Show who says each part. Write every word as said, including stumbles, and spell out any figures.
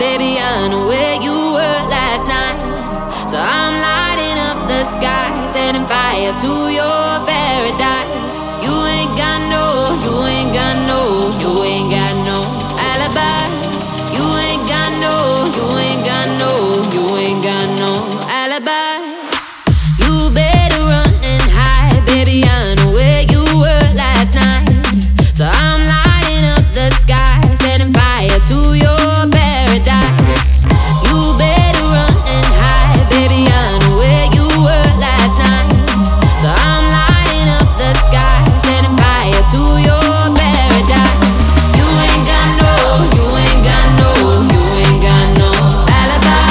Speaker 1: Baby, I know where you were last night. So I'm lighting up the sky, setting fire to your paradise.